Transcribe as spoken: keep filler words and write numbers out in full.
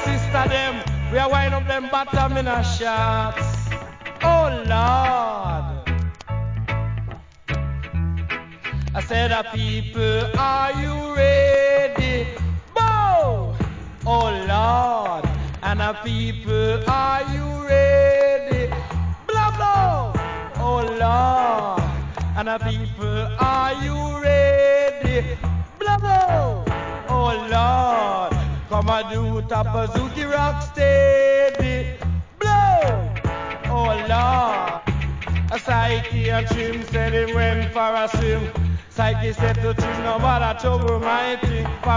sister them, we are wind up them bottom in a shots. Oh Lord. I said, uh, people, are you ready? Bow! Oh Lord. And uh, people, are you ready? Blah blah! Oh Lord. And uh, people, are you ready? Blah blah! Oh Lord. Come and do top of Zuki rock steady. Blow! Oh Lord. A Psyche and Trim said he went for a swim. Psyche said to Trim, no bother trouble my thing.